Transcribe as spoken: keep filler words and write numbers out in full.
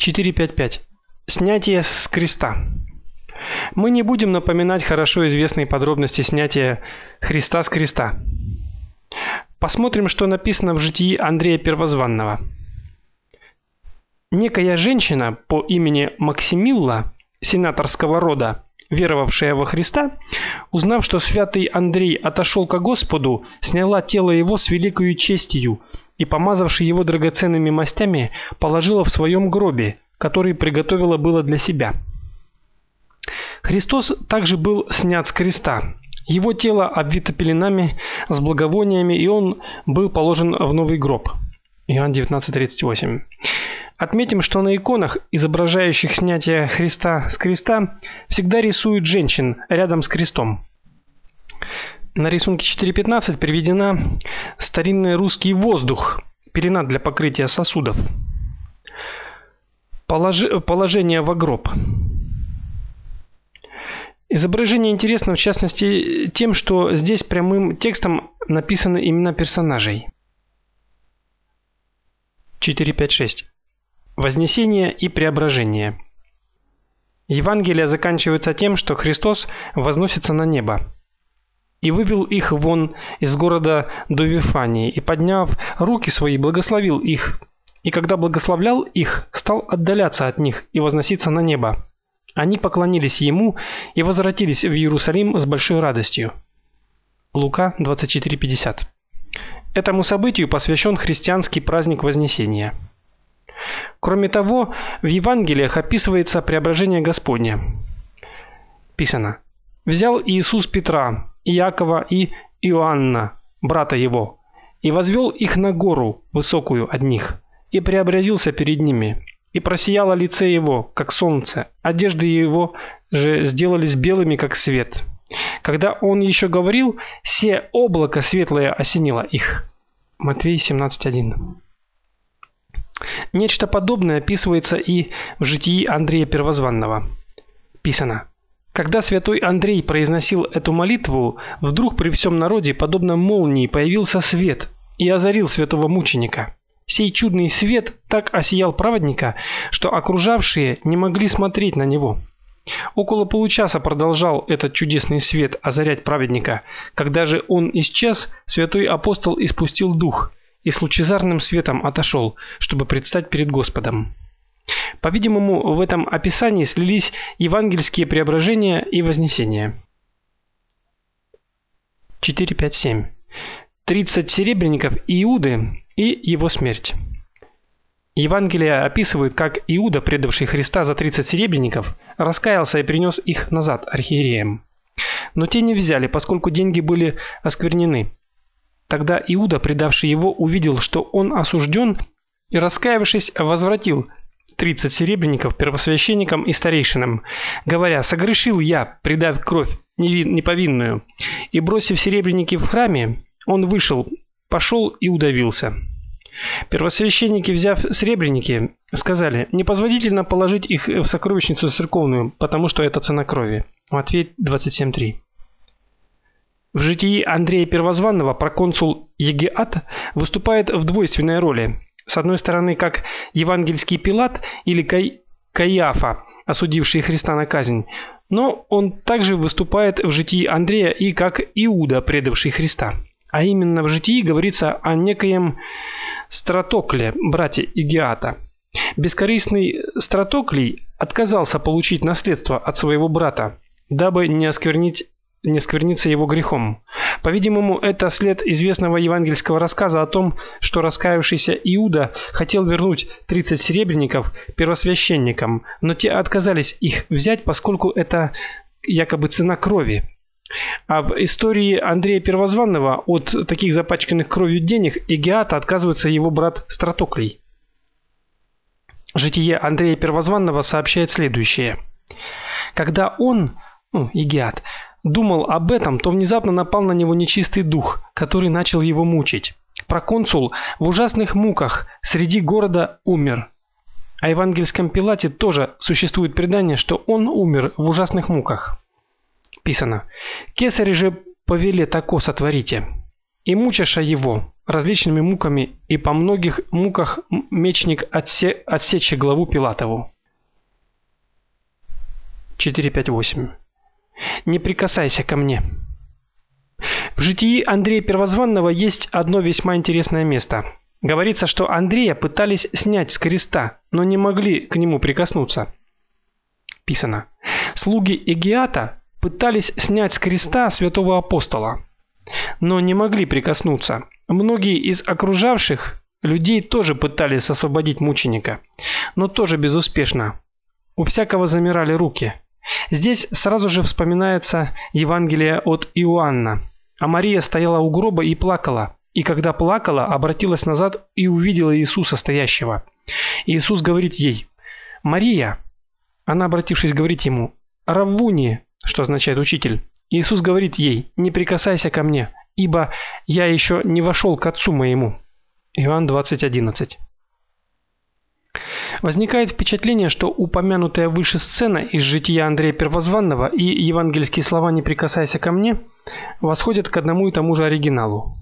четыре пять пять. Снятие с креста. Мы не будем напоминать хорошо известные подробности снятия Христа с креста. Посмотрим, что написано в житии Андрея Первозванного. Некая женщина по имени Максимилла, сенаторского рода, веровавшая во Христа, узнав, что святый Андрей отошел ко Господу, сняла тело его с великою честью и, помазавши его драгоценными мастями, положила в своем гробе, который приготовила было для себя. Христос также был снят с креста. Его тело обвито пеленами с благовониями, и он был положен в новый гроб. Иоанн девятнадцать тридцать восемь. Отметим, что на иконах, изображающих снятие Христа с креста, всегда рисуют женщин рядом с крестом. На рисунке четыре пятнадцать приведена старинный русский воздух, пелена для покрытия сосудов. Положи, положение во гроб. Изображение интересно в частности тем, что здесь прямым текстом написаны имена персонажей. четыре пять шесть. Вознесение и преображение. Евангелие заканчивается тем, что Христос возносится на небо. И вывел их вон из города до Вифании, и, подняв руки свои, благословил их. И когда благословлял их, стал отдаляться от них и возноситься на небо. Они поклонились ему и возвратились в Иерусалим с большой радостью. Лука двадцать четыре пятьдесят. Этому событию посвящен христианский праздник Вознесения. Кроме того, в Евангелиях описывается преображение Господне. Писано: «Взял Иисус Петра, Иакова и Иоанна, брата его, и возвел их на гору высокую от них, и преобразился перед ними, и просияло лице его, как солнце, одежды его же сделались белыми, как свет. Когда он еще говорил, се облако светлое осенило их». Матфея семнадцать один. Нечто подобное описывается и в житии Андрея Первозванного. Писано: «Когда святой Андрей произносил эту молитву, вдруг при всем народе, подобно молнии, появился свет и озарил святого мученика. Сей чудный свет так осиял праведника, что окружавшие не могли смотреть на него. Около получаса продолжал этот чудесный свет озарять праведника. Когда же он исчез, святой апостол испустил дух и с лучезарным светом отошел, чтобы предстать перед Господом». По-видимому, в этом описании слились евангельские преображения и вознесения. четыре пять семь. тридцать серебряников Иуды и его смерть. Евангелие описывает, как Иуда, предавший Христа за тридцать серебряников, раскаялся и принес их назад архиереям. Но те не взяли, поскольку деньги были осквернены. Тогда Иуда, предавший его, увидел, что он осужден, и, раскаявшись, возвратил тридцать серебряников первосвященникам и старейшинам, говоря: «Согрешил я, предав кровь неповинную». И, бросив серебряники в храме, он вышел, пошел и удавился. Первосвященники, взяв серебряники, сказали: «Непозволительно положить их в сокровищницу церковную, потому что это цена крови». Матфея двадцать семь три. В житии Андрея Первозванного проконсул Егиат выступает в двойственной роли. С одной стороны, как евангельский Пилат или Кай... Каиафа, осудивший Христа на казнь, но он также выступает в житии Андрея и как Иуда, предавший Христа. А именно в житии говорится о некоем Стратокле, брате Егиата. Бескорыстный Стратоклий отказался получить наследство от своего брата, дабы не осквернить не скверниться его грехом. По-видимому, это след известного евангельского рассказа о том, что раскаявшийся Иуда хотел вернуть тридцать серебряников первосвященникам, но те отказались их взять, поскольку это якобы цена крови. А в истории Андрея Первозванного от таких запачканных кровью денег Егиата отказывается его брат Стратоклий. Житие Андрея Первозванного сообщает следующее: когда он, ну, Егиат, думал об этом, то внезапно напал на него нечистый дух, который начал его мучить. Проконсул в ужасных муках среди города умер. О евангельском Пилате тоже существует предание, что он умер в ужасных муках. Писано: «Кесарь же повеле тако сотворите, и мучаша его, различными муками, и по многих муках мечник отсе отсече главу Пилатову. четыре пять восемь. Не прикасайся ко мне. В житии Андрея Первозванного есть одно весьма интересное место. Говорится, что Андрея пытались снять с креста, но не могли к нему прикоснуться. Писано: слуги Эгиата пытались снять с креста святого апостола, но не могли прикоснуться. Многие из окружавших людей тоже пытались освободить мученика, но тоже безуспешно. У всякого замирали руки. Здесь сразу же вспоминается Евангелие от Иоанна. А Мария стояла у гроба и плакала, и когда плакала, обратилась назад и увидела Иисуса стоящего. Иисус говорит ей: «Мария!» Она, обратившись, говорит ему: «Раввуни», что означает учитель. Иисус говорит ей: «Не прикасайся ко мне, ибо я еще не вошел к Отцу моему». Иоанн двадцать одиннадцать. Возникает впечатление, что упомянутая выше сцена из жития Андрея Первозванного и евангельские слова «не прикасайся ко мне» восходят к одному и тому же оригиналу.